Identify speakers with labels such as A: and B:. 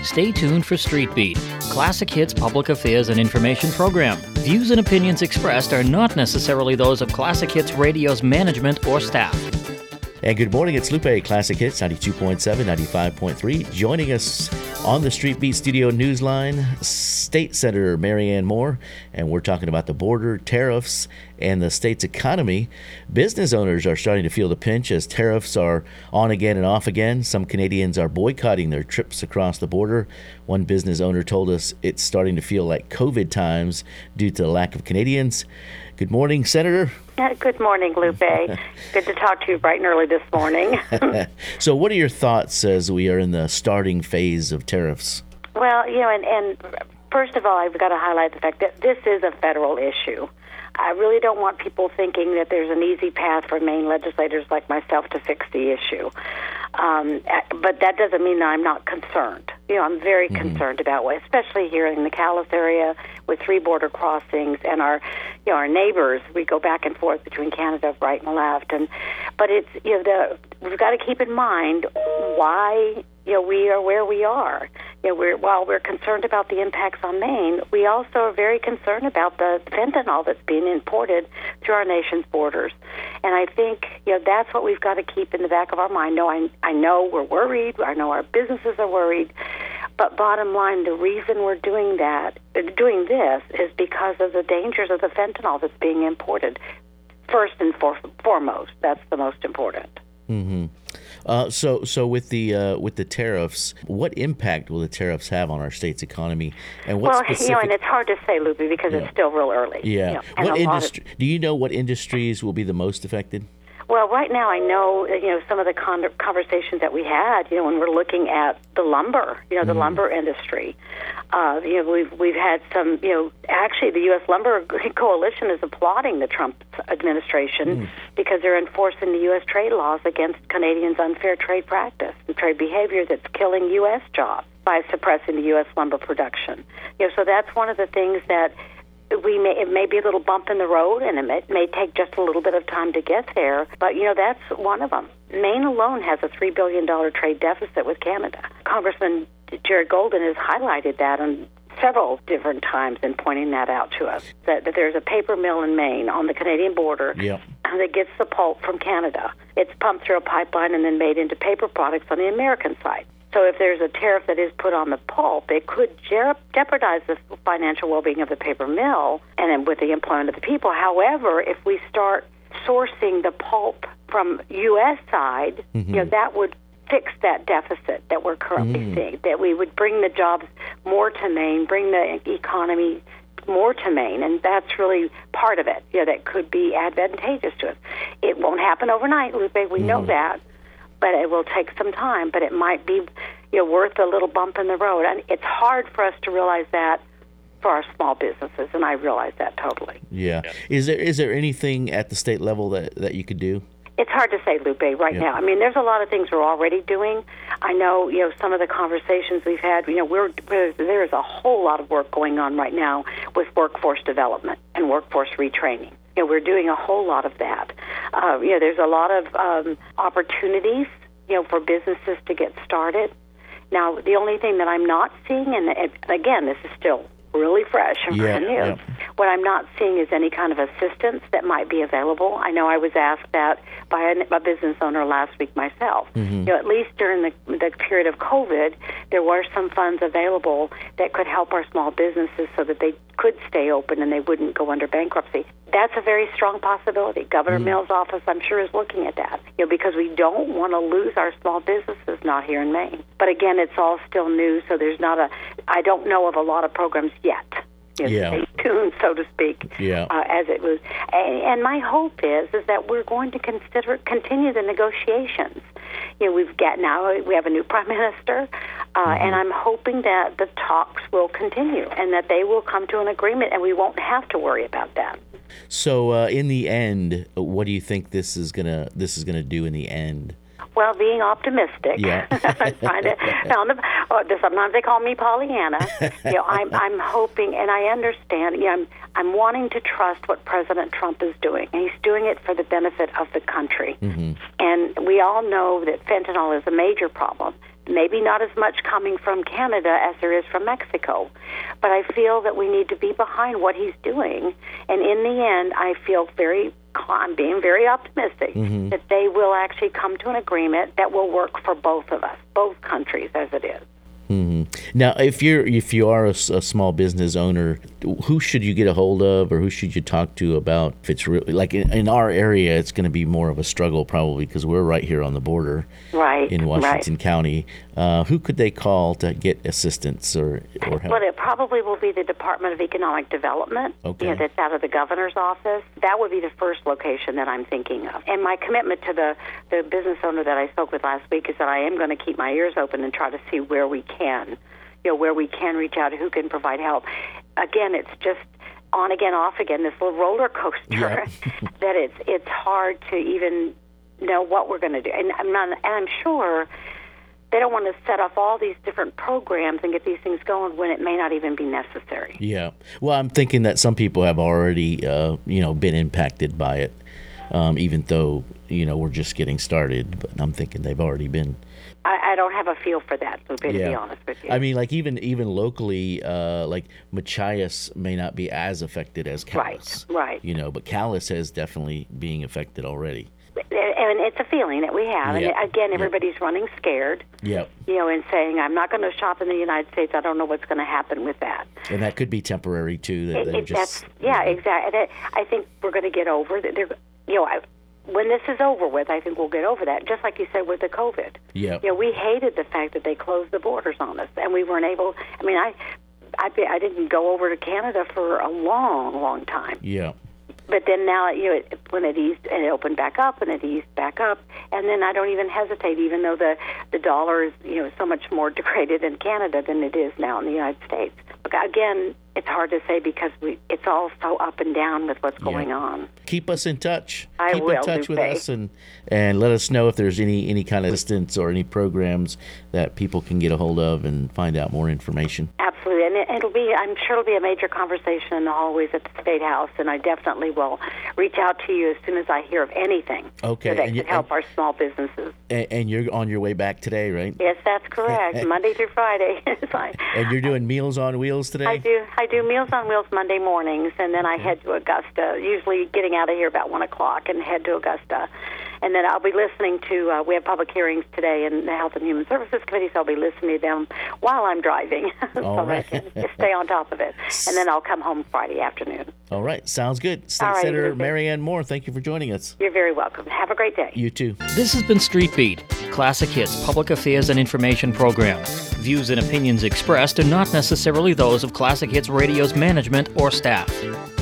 A: Stay tuned for Street Beat, Classic Hits public affairs and information program. Views and opinions expressed are not necessarily those of Classic Hits Radio's management or staff.
B: And good morning, it's Lupe, Classic Hits 92.7, 95.3. Joining us on the Street Beat Studio Newsline, State Senator Marianne Moore, and we're talking about the border, tariffs, and the state's economy. Business owners are starting to feel the pinch as tariffs are on again and off again. Some Canadians are boycotting their trips across the border. One business owner told us it's starting to feel like COVID times due to the lack of Canadians. Good morning, Senator.
C: Good morning, Lupe. Good to talk to you bright and early this morning.
B: So what are your thoughts as we are in the starting phase of tariffs?
C: Well, and first of all, I've got to highlight the fact that this is a federal issue. I really don't want people thinking that there's an easy path for Maine legislators like myself to fix the issue. But that doesn't mean that I'm not concerned. I'm very concerned about it, especially here in the Calais area with 3 border crossings and our neighbors. We go back and forth between Canada, right and left, but it's we've got to keep in mind why we are where we are. While we're concerned about the impacts on Maine, we also are very concerned about the fentanyl that's being imported through our nation's borders. And I think that's what we've got to keep in the back of our mind. No, I know we're worried. I know our businesses are worried. But bottom line, the reason we're doing this is because of the dangers of the fentanyl that's being imported. First and foremost, that's the most important.
B: Mm-hmm. So with the tariffs, what impact will the tariffs have on our state's economy? And what
C: and it's hard to say, Lupe, because it's still real early.
B: Yeah. Do you know what industries will be the most affected?
C: Well, right now I know, some of the conversations that we had, when we're looking at the lumber, the lumber industry. We've had some, actually the U.S. Lumber Coalition is applauding the Trump administration because they're enforcing the U.S. trade laws against Canadians' unfair trade practice and trade behavior that's killing U.S. jobs by suppressing the U.S. lumber production. So that's one of the things that it may be a little bump in the road, and it may take just a little bit of time to get there, but, that's one of them. Maine alone has a $3 billion trade deficit with Canada. Congressman Jared Golden has highlighted that on several different times and pointing that out to us, that there's a paper mill in Maine on the Canadian border that gets the pulp from Canada. It's pumped through a pipeline and then made into paper products on the American side. So if there's a tariff that is put on the pulp, it could jeopardize the financial well-being of the paper mill and then with the employment of the people. However, if we start sourcing the pulp from U.S. side, that would fix that deficit that we're currently seeing, that we would bring the jobs more to Maine, bring the economy more to Maine, and that's really part of it, that could be advantageous to us. It won't happen overnight, Lupe, we know that. But it will take some time, but it might be worth a little bump in the road. And it's hard for us to realize that for our small businesses, and I realize that totally.
B: Yeah. Is there anything at the state level that you could do?
C: It's hard to say, Lupe, right now. I mean, there's a lot of things we're already doing. I know, some of the conversations we've had, there's a whole lot of work going on right now with workforce development and workforce retraining. We're doing a whole lot of that. There's a lot of opportunities, for businesses to get started. Now, the only thing that I'm not seeing, and again, this is still really fresh and brand new, what I'm not seeing is any kind of assistance that might be available. I know I was asked that by a business owner last week myself. At least during the period of COVID, there were some funds available that could help our small businesses so that they could stay open and they wouldn't go under bankruptcy. That's a very strong possibility. Governor Mills' office, I'm sure, is looking at that, because we don't want to lose our small businesses not here in Maine. But again, it's all still new, so I don't know of a lot of programs yet. Stay tuned, so to speak, as it was. And my hope is that we're going to continue the negotiations. We have a new prime minister, and I'm hoping that the talks will continue and that they will come to an agreement, and we won't have to worry about that.
B: So, in the end, what do you think this is gonna do in the end?
C: Well, being optimistic.
B: Yeah.
C: Sometimes they call me Pollyanna. I'm hoping, and I understand. I'm wanting to trust what President Trump is doing, and he's doing it for the benefit of the country. And we all know that fentanyl is a major problem. maybe not as much coming from Canada as there is from Mexico. But I feel that we need to be behind what he's doing. And in the end, I feel I'm being very optimistic that they will actually come to an agreement that will work for both of us, both countries as it is.
B: Now, if you are a small business owner, who should you get a hold of, or who should you talk to about if it's really like in our area? It's going to be more of a struggle probably because we're right here on the border, in Washington County. Who could they call to get assistance or help?
C: Well, it probably will be the Department of Economic Development.
B: Okay.
C: That's out of the governor's office. That would be the first location that I'm thinking of. And my commitment to the business owner that I spoke with last week is that I am going to keep my ears open and try to see where we can. Where we can reach out, who can provide help. Again, it's just on again, off again, this little roller coaster that it's hard to even know what we're going to do. And I'm sure they don't want to set up all these different programs and get these things going when it may not even be necessary. Yeah.
B: Well, I'm thinking that some people have already, been impacted by it, even though, we're just getting started. But I'm thinking they've already been.
C: I don't have a feel for that, to be honest with you.
B: I mean, like even locally, like Machias may not be as affected as Calais.
C: Right.
B: But Calais is definitely being affected already.
C: And it's a feeling that we have.
B: Yep.
C: And again, everybody's running scared.
B: Yep.
C: And saying, I'm not going to shop in the United States. I don't know what's going to happen with that.
B: And that could be temporary, too.
C: Exactly. I think we're going to get over that. When this is over with, I think we'll get over that. Just like you said with the COVID.
B: Yeah.
C: We hated the fact that they closed the borders on us, and we weren't able. I mean, I didn't go over to Canada for a long, long time.
B: Yeah.
C: But then now, when it eased and it opened back up, and it eased back up, and then I don't even hesitate, even though the dollar is so much more degraded in Canada than it is now in the United States. But again, it's hard to say because it's all so up and down with what's going on.
B: Keep us in touch.
C: Keep
B: in touch with us and let us know if there's any kind of assistance or any programs that people can get a hold of and find out more information.
C: Absolutely, and I'm sure it'll be a major conversation in the hallways at the State House, and I definitely will reach out to you as soon as I hear of anything that can help our small businesses.
B: And you're on your way back today, right?
C: Yes, that's correct. Monday through Friday.
B: And you're doing Meals on Wheels today?
C: I do Meals on Wheels Monday mornings, and then I head to Augusta, usually getting out of here about 1 o'clock and head to Augusta. And then I'll be listening to, we have public hearings today in the Health and Human Services Committee, so I'll be listening to them while I'm driving I can just stay on top of it. And then I'll come home Friday afternoon.
B: All right. Sounds good. State Senator Marianne Moore, thank you for joining us.
C: You're very welcome. Have a great day.
B: You too.
A: This has been Street Beat, Classic Hits Public Affairs and Information Program. Views and opinions expressed are not necessarily those of Classic Hits Radio's management or staff.